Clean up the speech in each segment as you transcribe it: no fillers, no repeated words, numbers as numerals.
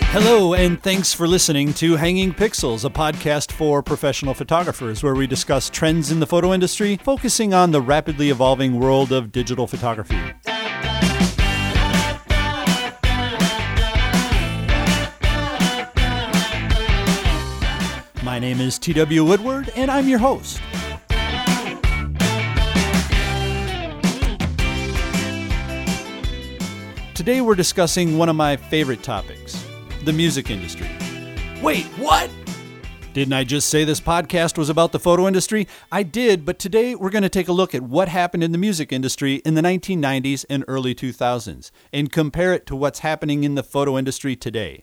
Hello, and thanks for listening to Hanging Pixels, a podcast for professional photographers where we discuss trends in the photo industry, focusing on the rapidly evolving world of digital photography. My name is T.W. Woodward, and I'm your host. Today we're discussing one of my favorite topics, the music industry. Wait, what? Didn't I just say this podcast was about the photo industry? I did, but today we're going to take a look at what happened in the music industry in the 1990s and early 2000s and compare it to what's happening in the photo industry today.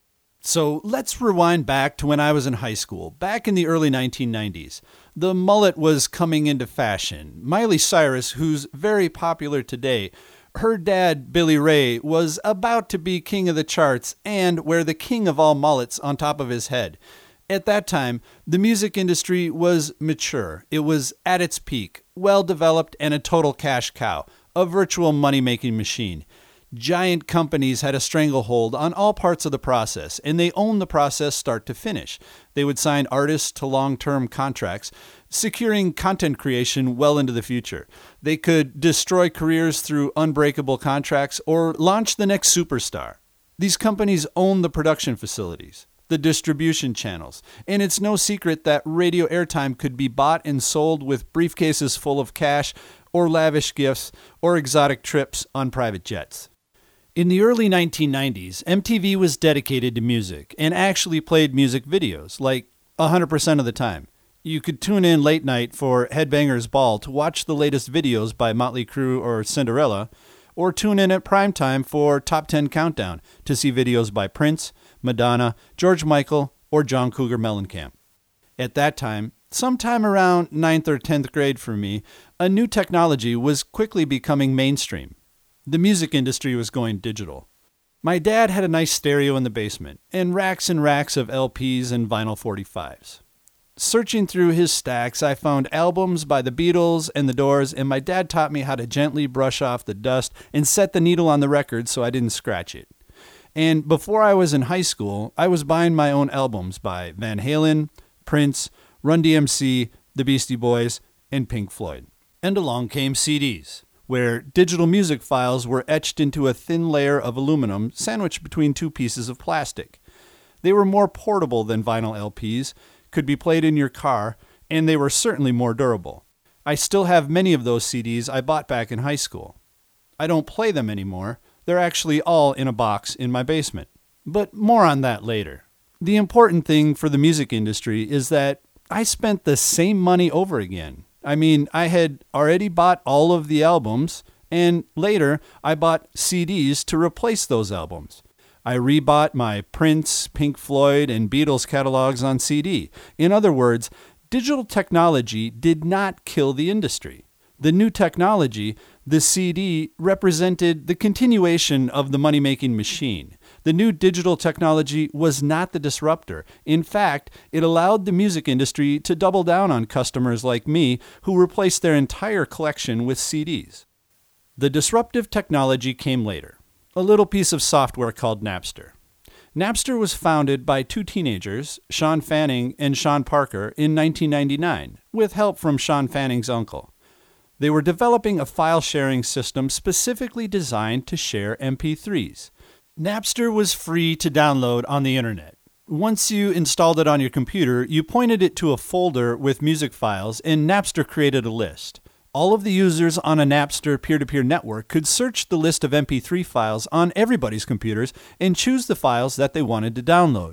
So let's rewind back to when I was in high school, back in the early 1990s. The mullet was coming into fashion. Miley Cyrus, who's very popular today, her dad, Billy Ray, was about to be king of the charts and wear the king of all mullets on top of his head. At that time, the music industry was mature. It was at its peak, well-developed, and a total cash cow, a virtual money-making machine. Giant companies had a stranglehold on all parts of the process, and they owned the process start to finish. They would sign artists to long-term contracts, securing content creation well into the future. They could destroy careers through unbreakable contracts or launch the next superstar. These companies owned the production facilities, the distribution channels, and it's no secret that radio airtime could be bought and sold with briefcases full of cash or lavish gifts or exotic trips on private jets. In the early 1990s, MTV was dedicated to music and actually played music videos, like 100% of the time. You could tune in late night for Headbangers Ball to watch the latest videos by Motley Crue or Cinderella, or tune in at primetime for Top 10 Countdown to see videos by Prince, Madonna, George Michael, or John Cougar Mellencamp. At that time, sometime around 9th or 10th grade for me, a new technology was quickly becoming mainstream. The music industry was going digital. My dad had a nice stereo in the basement, and racks of LPs and vinyl 45s. Searching through his stacks, I found albums by the Beatles and the Doors, and my dad taught me how to gently brush off the dust and set the needle on the record so I didn't scratch it. And before I was in high school, I was buying my own albums by Van Halen, Prince, Run DMC, the Beastie Boys, and Pink Floyd. And along came CDs, where digital music files were etched into a thin layer of aluminum sandwiched between two pieces of plastic. They were more portable than vinyl LPs, could be played in your car, and they were certainly more durable. I still have many of those CDs I bought back in high school. I don't play them anymore. They're actually all in a box in my basement. But more on that later. The important thing for the music industry is that I spent the same money over again. I mean, I had already bought all of the albums, and later I bought CDs to replace those albums. I rebought my Prince, Pink Floyd, and Beatles catalogs on CD. In other words, digital technology did not kill the industry. The new technology, the CD, represented the continuation of the money-making machine. The new digital technology was not the disruptor. In fact, it allowed the music industry to double down on customers like me who replaced their entire collection with CDs. The disruptive technology came later. A little piece of software called Napster. Napster was founded by two teenagers, Sean Fanning and Sean Parker, in 1999, with help from Sean Fanning's uncle. They were developing a file-sharing system specifically designed to share MP3s. Napster was free to download on the internet. Once you installed it on your computer, you pointed it to a folder with music files, and Napster created a list. All of the users on a Napster peer-to-peer network could search the list of MP3 files on everybody's computers and choose the files that they wanted to download.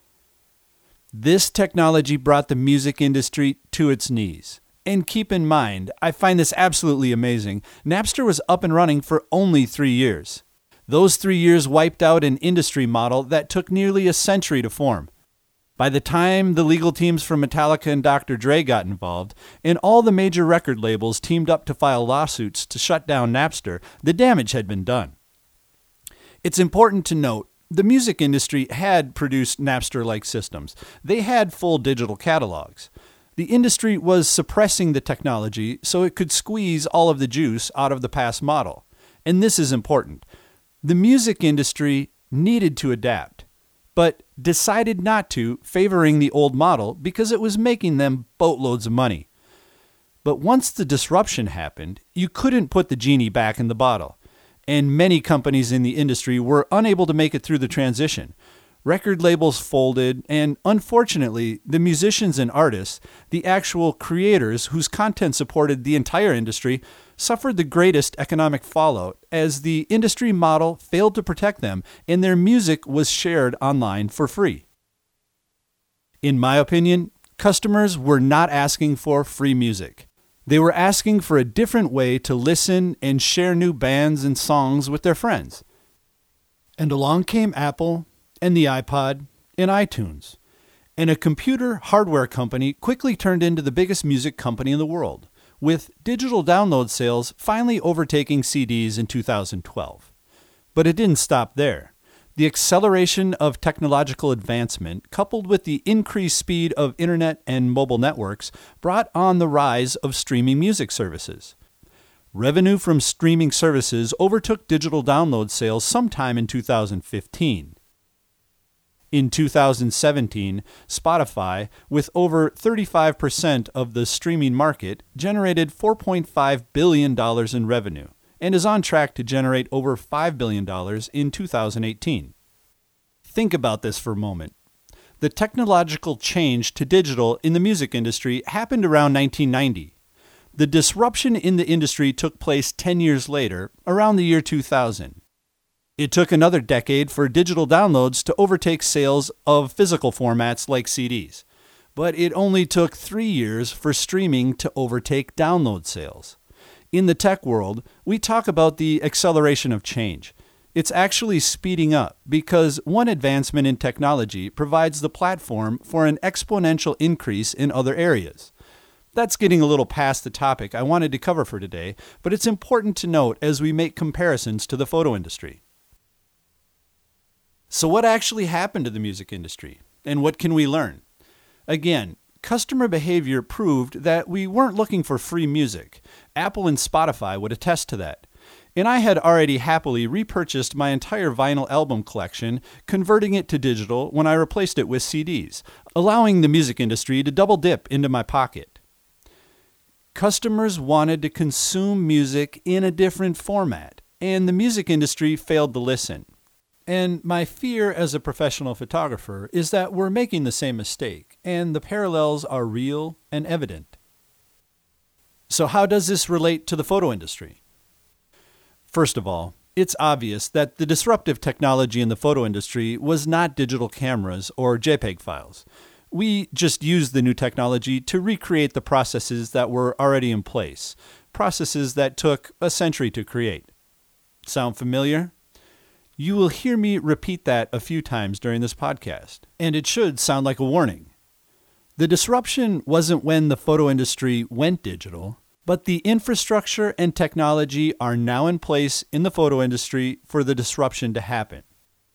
This technology brought the music industry to its knees. And keep in mind, I find this absolutely amazing, Napster was up and running for only 3 years. Those 3 years wiped out an industry model that took nearly a century to form. By the time the legal teams from Metallica and Dr. Dre got involved, and all the major record labels teamed up to file lawsuits to shut down Napster, the damage had been done. It's important to note, the music industry had produced Napster-like systems. They had full digital catalogs. The industry was suppressing the technology so it could squeeze all of the juice out of the past model. And this is important. The music industry needed to adapt. but decided not to, favoring the old model because it was making them boatloads of money. But once the disruption happened, you couldn't put the genie back in the bottle, and many companies in the industry were unable to make it through the transition. Record labels folded, and unfortunately, the musicians and artists, the actual creators whose content supported the entire industry, suffered the greatest economic fallout as the industry model failed to protect them and their music was shared online for free. In my opinion, customers were not asking for free music. They were asking for a different way to listen and share new bands and songs with their friends. And along came Apple and the iPod and iTunes. And a computer hardware company quickly turned into the biggest music company in the world, with digital download sales finally overtaking CDs in 2012. But it didn't stop there. The acceleration of technological advancement, coupled with the increased speed of internet and mobile networks, brought on the rise of streaming music services. Revenue from streaming services overtook digital download sales sometime in 2015. In 2017, Spotify, with over 35% of the streaming market, generated $4.5 billion in revenue and is on track to generate over $5 billion in 2018. Think about this for a moment. The technological change to digital in the music industry happened around 1990. The disruption in the industry took place 10 years later, around the year 2000. It took another decade for digital downloads to overtake sales of physical formats like CDs. But it only took 3 years for streaming to overtake download sales. In the tech world, we talk about the acceleration of change. It's actually speeding up because one advancement in technology provides the platform for an exponential increase in other areas. That's getting a little past the topic I wanted to cover for today, but it's important to note as we make comparisons to the photo industry. So what actually happened to the music industry, and what can we learn? Again, customer behavior proved that we weren't looking for free music. Apple and Spotify would attest to that. And I had already happily repurchased my entire vinyl album collection, converting it to digital when I replaced it with CDs, allowing the music industry to double dip into my pocket. Customers wanted to consume music in a different format, and the music industry failed to listen. And my fear as a professional photographer is that we're making the same mistake, and the parallels are real and evident. So how does this relate to the photo industry? First of all, it's obvious that the disruptive technology in the photo industry was not digital cameras or JPEG files. We just used the new technology to recreate the processes that were already in place, processes that took a century to create. Sound familiar? You will hear me repeat that a few times during this podcast, and it should sound like a warning. The disruption wasn't when the photo industry went digital, but the infrastructure and technology are now in place in the photo industry for the disruption to happen.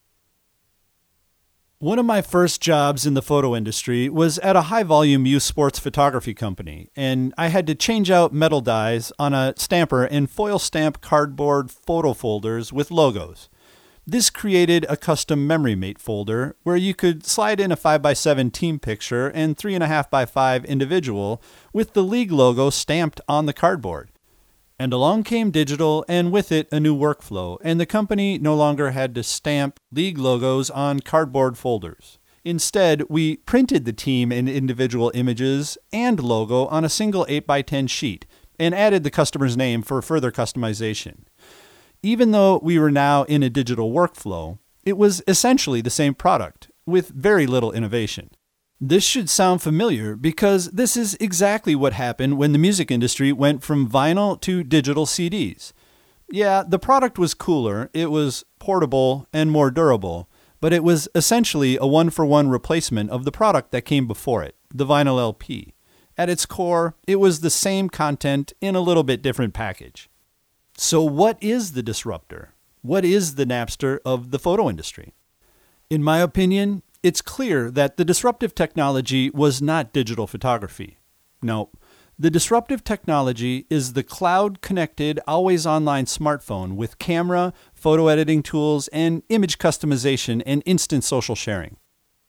One of my first jobs in the photo industry was at a high-volume youth sports photography company, and I had to change out metal dies on a stamper and foil stamp cardboard photo folders with logos. This created a custom MemoryMate folder where you could slide in a 5x7 team picture and 3.5x5 individual with the league logo stamped on the cardboard. And along came digital, and with it a new workflow, and the company no longer had to stamp league logos on cardboard folders. Instead, we printed the team and individual images and logo on a single 8x10 sheet and added the customer's name for further customization. Even though we were now in a digital workflow, it was essentially the same product, with very little innovation. This should sound familiar because this is exactly what happened when the music industry went from vinyl to digital CDs. Yeah, the product was cooler, it was portable and more durable, but it was essentially a one-for-one replacement of the product that came before it, the vinyl LP. At its core, it was the same content in a little bit different package. So what is the disruptor? What is the Napster of the photo industry? In my opinion, it's clear that the disruptive technology was not digital photography. No, The disruptive technology is the cloud-connected, always-online smartphone with camera, photo editing tools, and image customization and instant social sharing.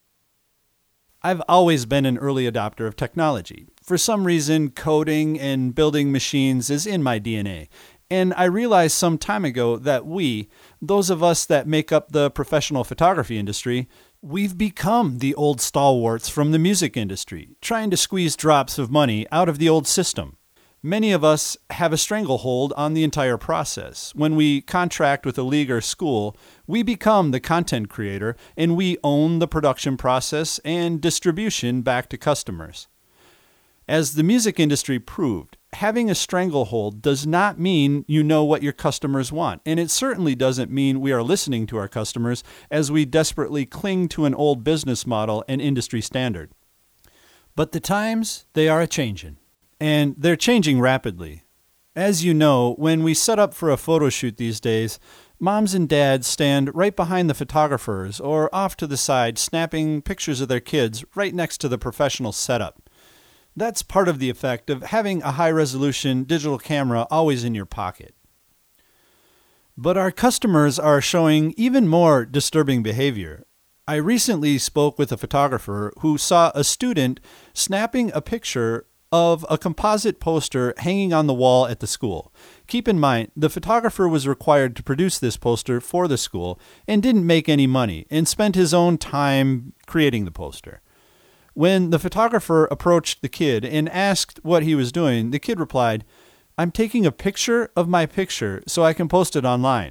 I've always been an early adopter of technology. For some reason, coding and building machines is in my DNA. And I realized some time ago that those of us that make up the professional photography industry, we've become the old stalwarts from the music industry, trying to squeeze drops of money out of the old system. Many of us have a stranglehold on the entire process. When we contract with a league or school, we become the content creator and we own the production process and distribution back to customers. As the music industry proved, having a stranglehold does not mean you know what your customers want, and it certainly doesn't mean we are listening to our customers as we desperately cling to an old business model and industry standard. But the times, they are a-changin'. And they're changing rapidly. As you know, when we set up for a photo shoot these days, moms and dads stand right behind the photographers or off to the side snapping pictures of their kids right next to the professional setup. That's part of the effect of having a high-resolution digital camera always in your pocket. But our customers are showing even more disturbing behavior. I recently spoke with a photographer who saw a student snapping a picture of a composite poster hanging on the wall at the school. Keep in mind, the photographer was required to produce this poster for the school and didn't make any money and spent his own time creating the poster. When the photographer approached the kid and asked what he was doing, the kid replied, "I'm taking a picture of my picture so I can post it online."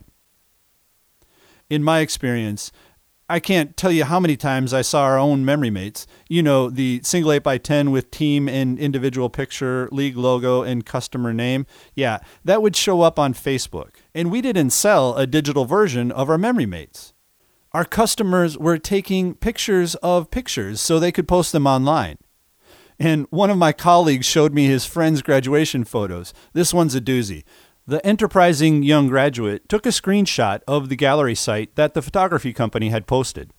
In my experience, I can't tell you how many times I saw our own memory mates, the single 8x10 with team and individual picture, league logo, and customer name. Yeah, that would show up on Facebook. And we didn't sell a digital version of our memory mates. Our customers were taking pictures of pictures so they could post them online. And one of my colleagues showed me his friend's graduation photos. This one's a doozy. The enterprising young graduate took a screenshot of the gallery site that the photography company had posted.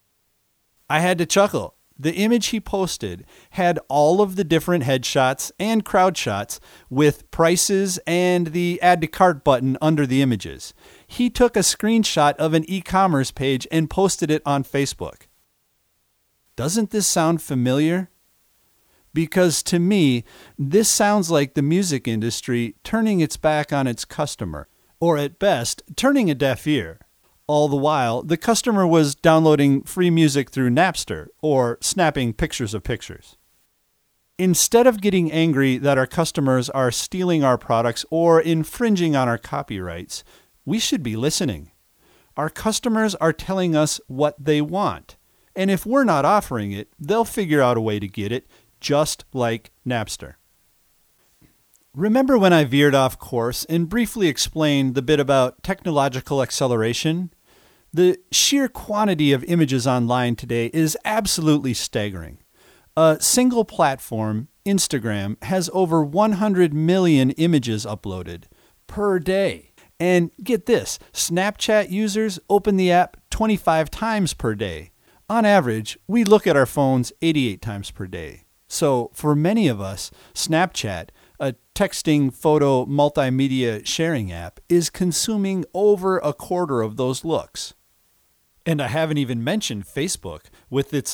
I had to chuckle. The image he posted had all of the different headshots and crowd shots with prices and the add to cart button under the images. He took a screenshot of an e-commerce page and posted it on Facebook. Doesn't this sound familiar? Because to me, this sounds like the music industry turning its back on its customer, or at best, turning a deaf ear. All the while, the customer was downloading free music through Napster or snapping pictures of pictures. Instead of getting angry that our customers are stealing our products or infringing on our copyrights, we should be listening. Our customers are telling us what they want, and if we're not offering it, they'll figure out a way to get it, just like Napster. Remember when I veered off course and briefly explained the bit about technological acceleration? The sheer quantity of images online today is absolutely staggering. A single platform, Instagram, has over 100 million images uploaded per day. And get this, Snapchat users open the app 25 times per day. On average, we look at our phones 88 times per day. So for many of us, Snapchat, a texting, photo, multimedia sharing app, is consuming over a quarter of those looks. And I haven't even mentioned Facebook with its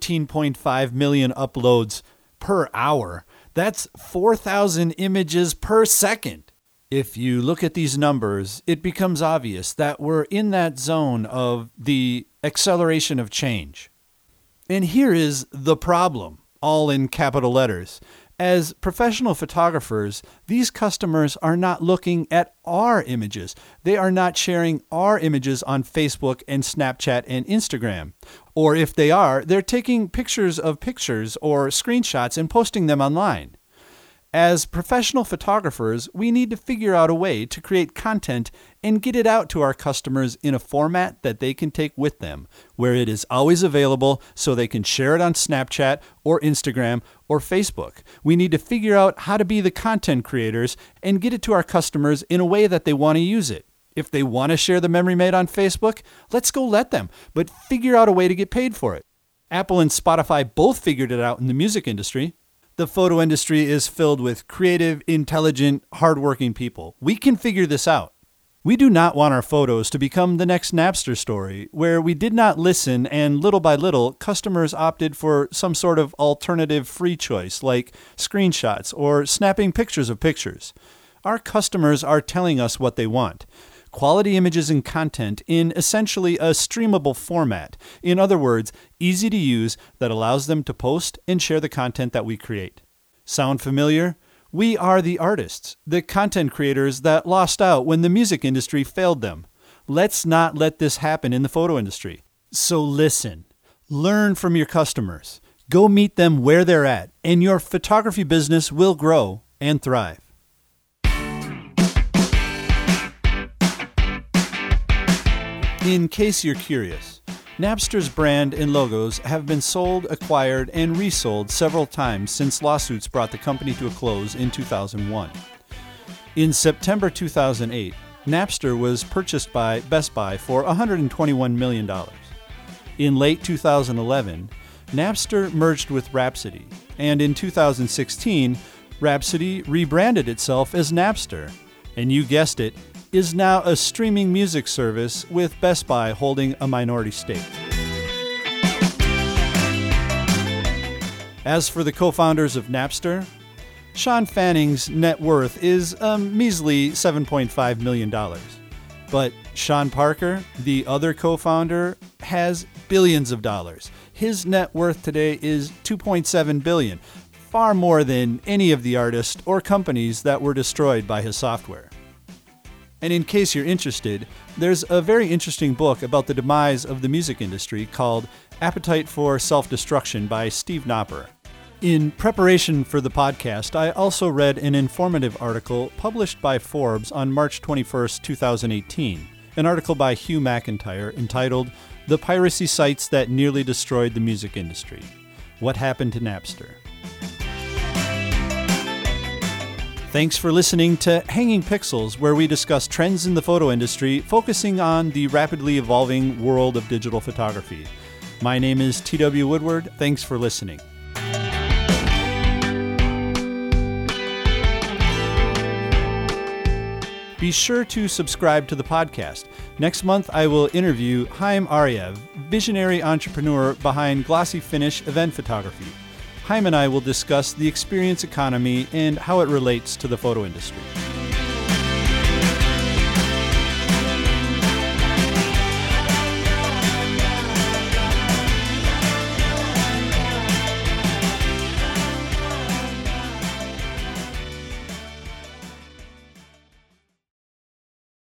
14.5 million uploads per hour. That's 4,000 images per second. If you look at these numbers, it becomes obvious that we're in that zone of the acceleration of change. And here is the problem. All in capital letters. As professional photographers, these customers are not looking at our images. They are not sharing our images on Facebook and Snapchat and Instagram. Or if they are, they're taking pictures of pictures or screenshots and posting them online. As professional photographers, we need to figure out a way to create content and get it out to our customers in a format that they can take with them, where it is always available so they can share it on Snapchat or Instagram or Facebook. We need to figure out how to be the content creators and get it to our customers in a way that they want to use it. If they want to share the memory made on Facebook, let's go let them, but figure out a way to get paid for it. Apple and Spotify both figured it out in the music industry. The photo industry is filled with creative, intelligent, hardworking people. We can figure this out. We do not want our photos to become the next Napster story, where we did not listen and little by little, customers opted for some sort of alternative free choice like screenshots or snapping pictures of pictures. Our customers are telling us what they want. Quality images and content in essentially a streamable format. In other words, easy to use that allows them to post and share the content that we create. Sound familiar? We are the artists, the content creators that lost out when the music industry failed them. Let's not let this happen in the photo industry. So listen, learn from your customers, go meet them where they're at, and your photography business will grow and thrive. In case you're curious, Napster's brand and logos have been sold, acquired, and resold several times since lawsuits brought the company to a close in 2001. In September 2008, Napster was purchased by Best Buy for $121 million. In late 2011, Napster merged with Rhapsody, and in 2016, Rhapsody rebranded itself as Napster, and you guessed it, is now a streaming music service with Best Buy holding a minority stake. As for the co-founders of Napster, Sean Fanning's net worth is a measly $7.5 million. But Sean Parker, the other co-founder, has billions of dollars. His net worth today is $2.7 billion, far more than any of the artists or companies that were destroyed by his software. And in case you're interested, there's a very interesting book about the demise of the music industry called Appetite for Self-Destruction by Steve Knopper. In preparation for the podcast, I also read an informative article published by Forbes on March 21st, 2018, an article by Hugh McIntyre entitled The Piracy Sites That Nearly Destroyed the Music Industry: What Happened to Napster? Thanks for listening to Hanging Pixels, where we discuss trends in the photo industry, focusing on the rapidly evolving world of digital photography. My name is T.W. Woodward. Thanks for listening. Be sure to subscribe to the podcast. Next month, I will interview Haim Ariev, visionary entrepreneur behind Glossy Finish event photography. Haim and I will discuss the experience economy and how it relates to the photo industry.